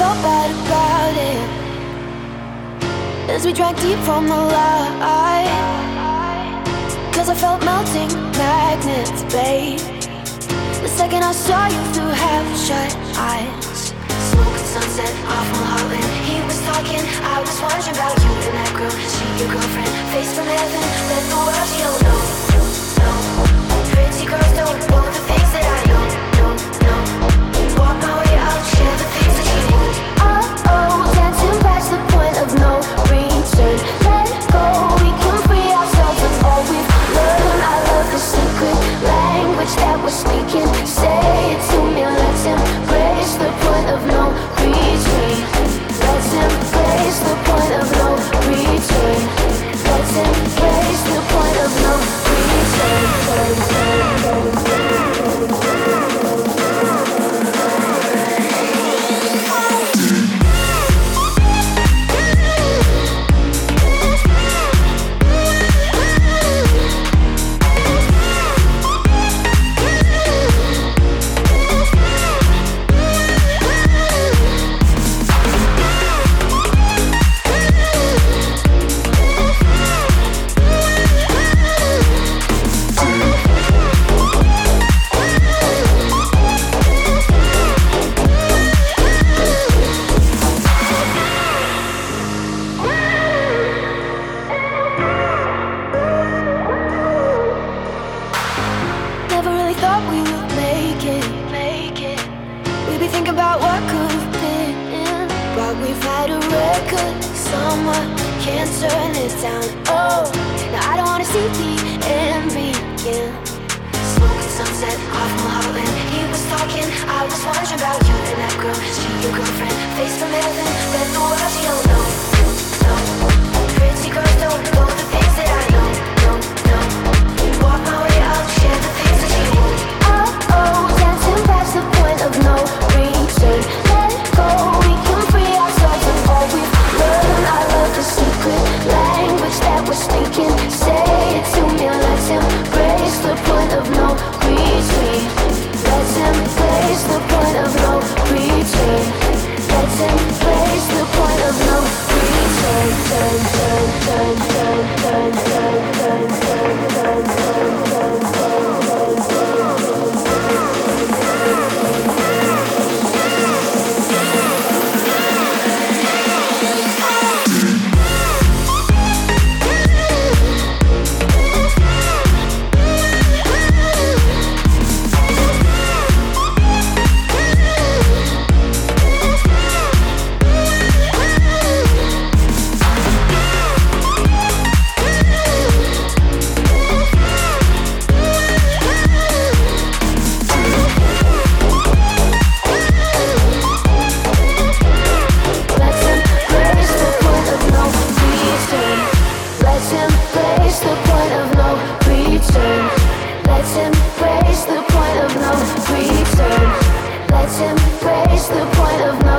felt bad about it as we drank deep from the light. Cause I felt melting magnets, babe, the second I saw you through half-shut eyes. Smoke and sunset off Mulholland. He was talking, I was wondering about you and that girl. She your girlfriend, face from heaven. Let the world, she don't know, no. Pretty girls don't know the things that I know, no, no. Walk my way out, share the things that you need. Oh, dancing past the point of no return. Let go, we can free ourselves of all we've learned. I love the secret language that we're speaking. Say it to me, let's embrace the point of no return. Let's embrace the point of no return. Let's embrace the point of no return. Let's embrace the point of no